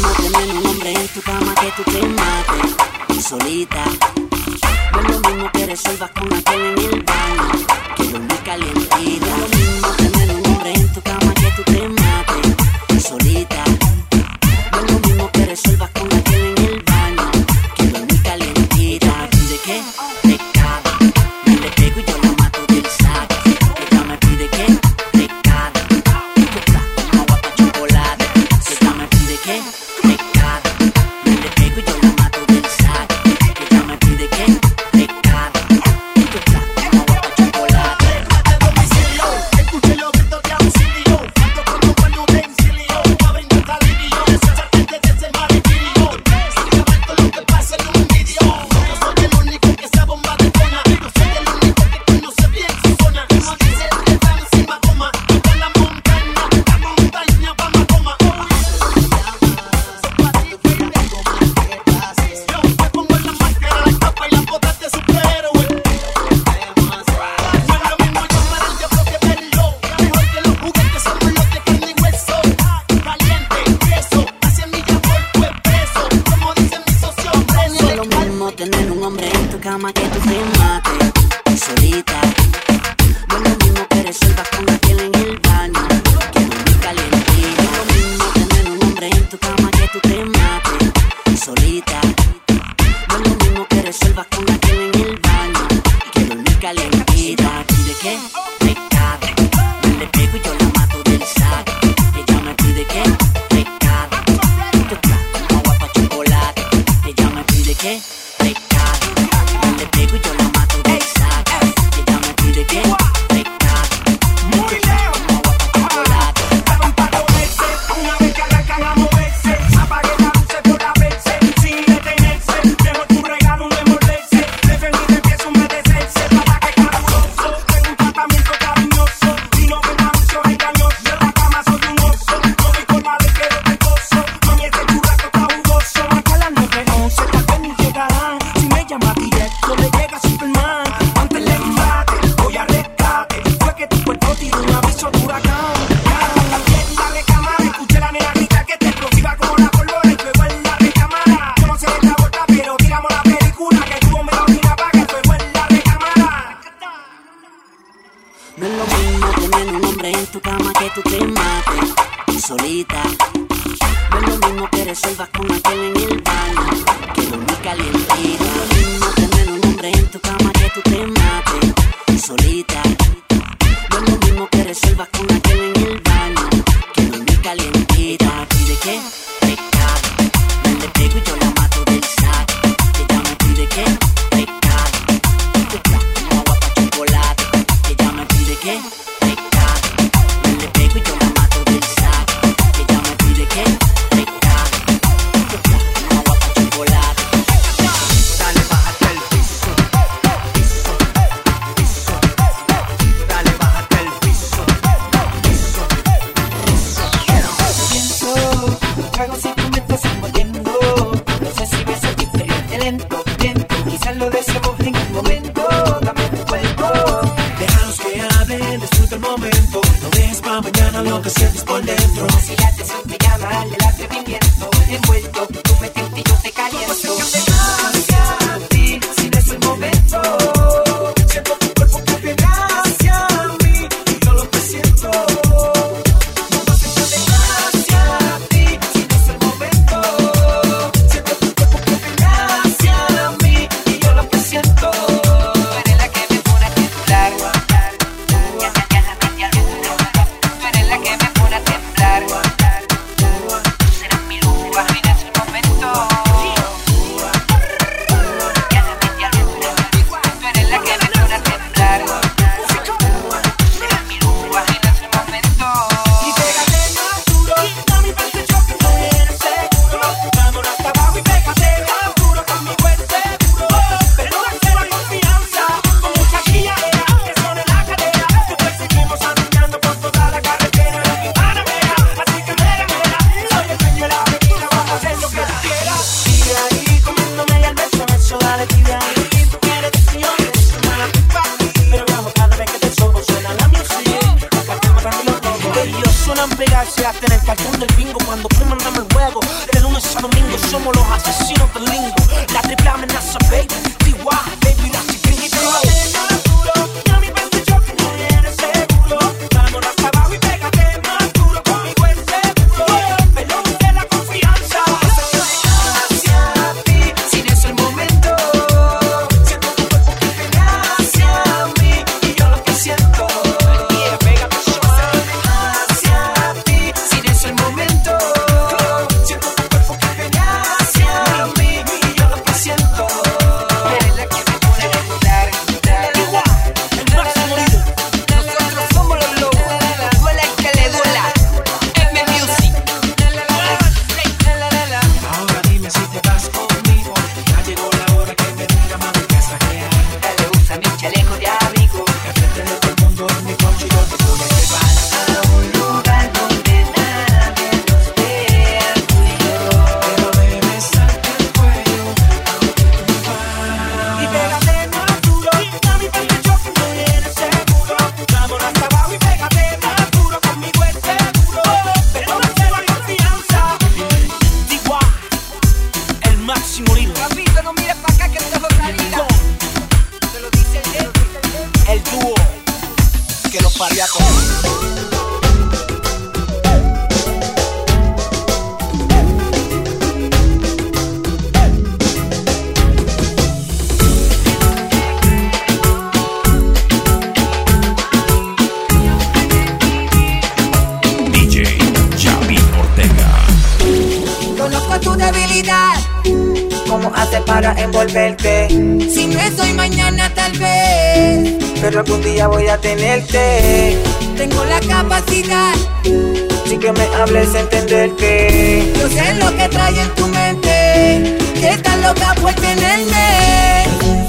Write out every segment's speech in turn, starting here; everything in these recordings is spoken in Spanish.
mismo tener un hombre en tu cama que tú te mates solita. No es lo mismo que resuelvas con aquel en el baño que dormir calientita. No es lo mismo tener un hombre en tu cama que tú te mates solita. No es lo mismo que resuelvas con aquel en el baño que dormir calientita. ¿Pide qué? Pecado. Me le pego y yo la mato del saco. Ella me pide qué? Pecado. Como agua pa' chocolate. Ella me pide qué? Pecado. Me le pego y yo la mato del saco. Ella me pide qué? Pecado. Como agua pa' chocolate. De domicilio, escuché los gritos de auxilio. Ando con un buen utensilio pa' brindar alivio. Sacarte de ese martirio. Y aguanto lo que pasa en un vídeo. Yo soy el único que esa bomba detona. Yo soy el único que conoce bien su zona. Como dice el que está encima coma. Toda la montaña pa' Macoma. Yo me pongo la máscara, la capa y las botas de superhéroe. No es lo mismo llamar al diablo que verlo. Mejor que los juguetes son los de carne y hueso. Caliente, queso, hacia mí ya voy pues preso. Como dice mi socio preso. No es lo mismo tener un hombre en tu cama que tú te mates solita. No es lo mismo que resuelvas con aquel en el baño que dormir calientita. No es lo mismo tener un hombre en tu cama que tú te mates solita. No es lo mismo que resuelvas con aquel en el baño que dormir calientita. ¿Pide qué? Pecado. Me le pego y yo la mato del saco. Ella me pide qué? Pecado. Como agua pa' chocolate. Ella me pide qué? Pecado. Me le pego y yo la mato del saco. Ella me pide qué? Pecado. Muy lejos. Como agua pa' chocolate. Estaban para comerse, una vez que arrancan a moverse. Apague la luz por la verse, sin detenerse. Mejor tu regalo no envolverse. Defendí de empiezo a humedecerse. Ataque cabuloso, tengo un tratamiento cariñoso. Y no ven anuncios engañosos. En la cama soy un oso, no voy con la ley que no te gozo. Mami, este churrasco está jugoso. Marca las 9:11, tal vez ni llegarán. Si me llama directo, le llega Superman. Antes le embate, voy a rescate. Fue que tu cuerpo tiró un aviso de huracán. La recámara, escuché la nena gritar que te explosiva como la pólvora y fuego en la recámara. Yo no sé de esta vuelta, pero tiramos la película que tuvo me la orina para que el fuego en la recámara. No es lo mismo tener un hombre en tu cama que tú te mates solita. No es lo mismo que resuelvas con aquel en el baño que dormir calientita. No es lo mismo tener un hombre en tu cama que tú te mates solita. No es lo mismo que resuelvas con aquel en el baño que dormir calientita. ¿Pide qué? Pecado. Me le pego y yo la mato del saco. Ella me pide qué? Pecado. Como agua pa' chocolate. Ella me pide qué? Pecado. Me le pego y yo la mato del saco. Ella me pide qué? Pecado. Como agua pa' chocolate. Dale, bájate el piso, piso, piso. Dale, bájate el piso, piso, piso. Pienso, luego si tú me estás envolviendo. No sé si ves el diferente lento, lento. Quizás lo deseamos en un momento. Dame tu cuerpo. Déjalos que hablen, disfruta el momento. No dejes pa' mañana lo que sientes por dentro. Si la atención te llama, el atrevimiento. Envuelto, tú me tienes y yo te caliento. Hacia ti, si no es el momento. Siento tu cuerpo que viene hacia mí. Y yo lo que siento. Hacia ti, si no es el momento. Siento tu cuerpo que viene hacia mí. Y yo lo que siento. Tú eres la que me pone a temblar. Tú eres la que me pone a temblar. Tú serás mi luz. en el cartón del bingo cuando comandamos el juego. De lunes a domingo somos los asesinos del lingo. La triple amenaza, baby. DY, baby, la chiquilla y te va. Para envolverte. Si no es hoy, mañana tal vez, pero algún día voy a tenerte. Tengo la capacidad, sin que me hables, entenderte. yo sé lo que trae en tu mente, que estás loca por tenerme. Es un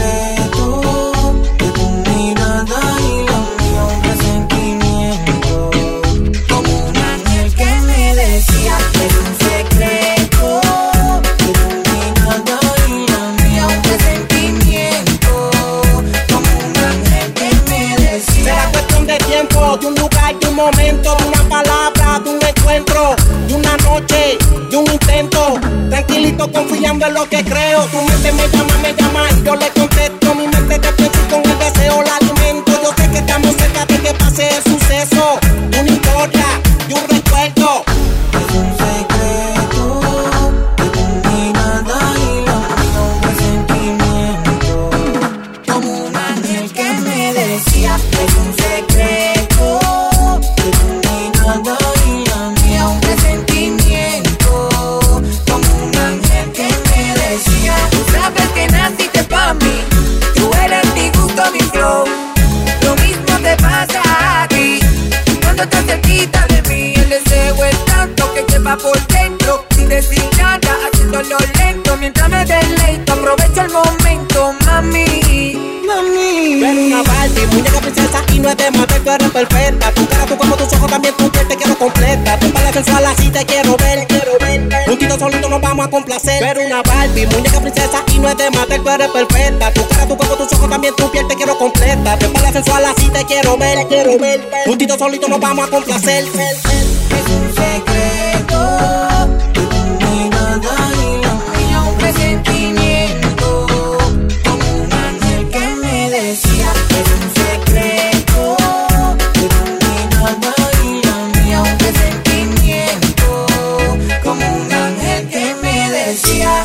secreto de tu mirada y la mía, un presentimiento, Como un ángel que me decía, es un secreto de tu mirada y la mía, un presentimiento, como un ángel que me decía. Será cuestión de tiempo, de un lugar, de un momento, de una palabra, de un encuentro, de una noche, de un intento. Tranquilito, confiando en lo que creo. Tu mente me llama y yo le contesto. Mi mente te piensa y con el deseo la alimento. Yo sé que estamos cerca de que pase el suceso, de una historia, de un recuerdo. es un secreto de tu mirada y la mía, un presentimiento, Como un ángel que me decía, es un secreto de tu mirada y la mía, un presentimiento, como un ángel que me decía. Tú sabes que naciste pa' mí, tú eres mi gusto, mi flow. Lo mismo te pasa a ti, cuando estás cerquita de mí. El deseo es tanto que lleva por dentro, sin decir nada, haciéndolo lento. Mientras me deleito, aprovecho el momento, mami. Tú eres una Barbie, muñeca princesa y no es de matar, tú eres perfecta. Tu cara, tu cuerpo, tus ojos, también tu piel te quiero completa. Tu espalda sensual así te quiero ver. Juntito solito nos vamos a complacer. Tú eres una Barbie, muñeca princesa y no es de matar, tú eres perfecta. Tu cara, tu cuerpo, tus ojos, también tu piel te quiero completa. Tu espalda sensual así te quiero ver. Juntito solito nos vamos a complacer. es un secreto de tu mirada y la mía, Un presentimiento, como un ángel que me decía. es un secreto de tu mirada y la mía, Un presentimiento, como un ángel que me decía.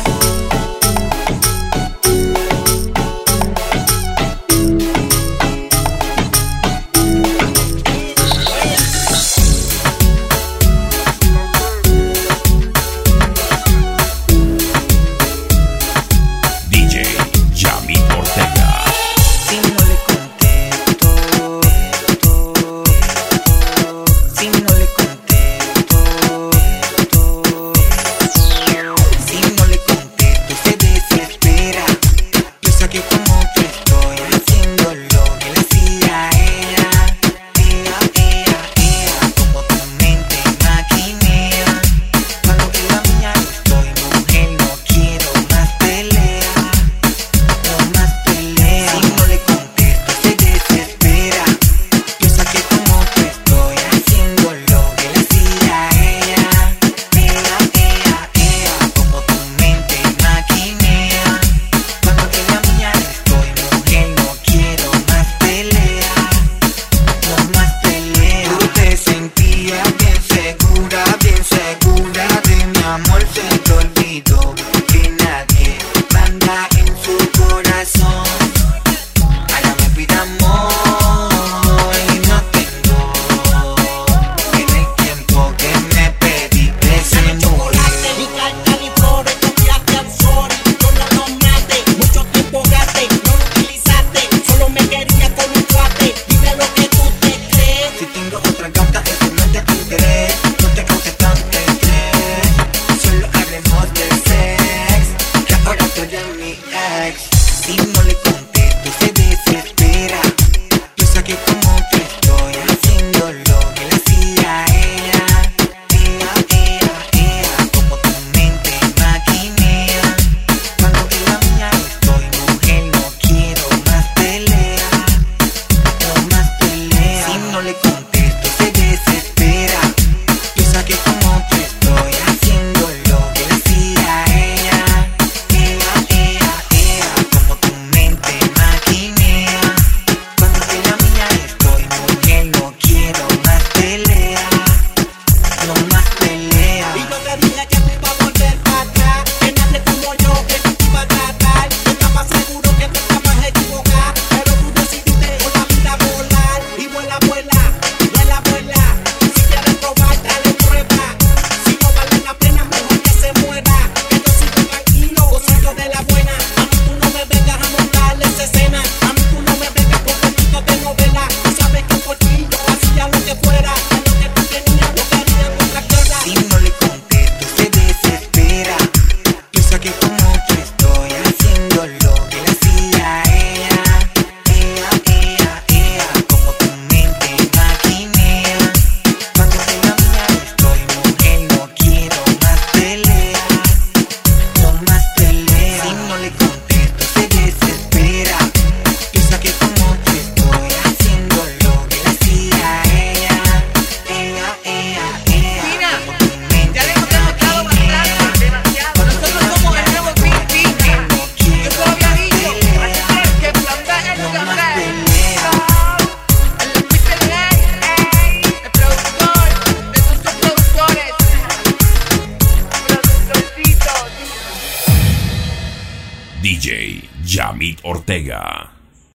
DJ Yamit Ortega.